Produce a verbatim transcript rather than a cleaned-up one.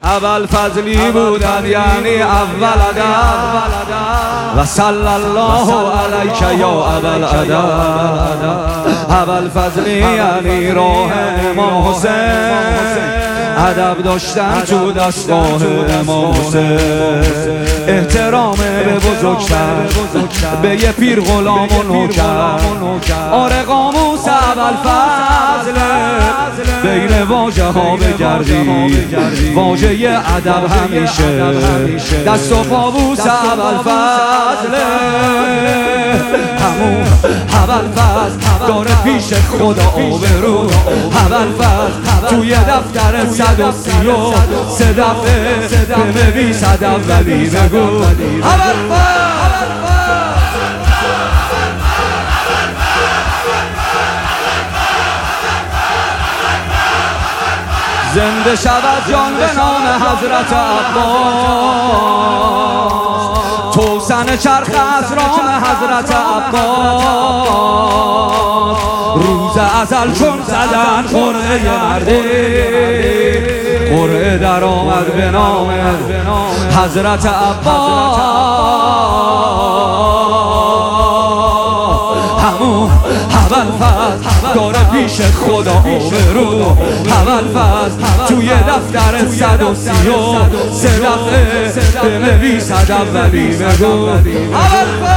اول فضلی بودن یعنی اول ادب و صلی الله علیک یا اول ادب. اول فضلی یعنی راه امام حسین، ادب داشتن تو دستگاه امام حسین، احترام به بزرگتر، به یه پیر غلام و نوکر. آره قاموس اول فضله، بین واژه ها بگردی، واژه ادب همیشه دست و پابوس اول فضله. همون اول فضل داره پیش خدا آبرو، اول فضل توی دفتر صد و سی و سه دفعه بنویس ادب ولی بگو اول فضل. زنده شود جان به نام حضرت عباس، توسن چرخ اسرام حضرت عباس. روز ازل چون زدن قرعه مردی، قرعه در آمد به نام حضرت عباس. همون اول فضل داره پیش خدا آبرو، اول فضل توی دفتر صد و سی و سه دفعه بنویس ادب ولی بگو اول فضل.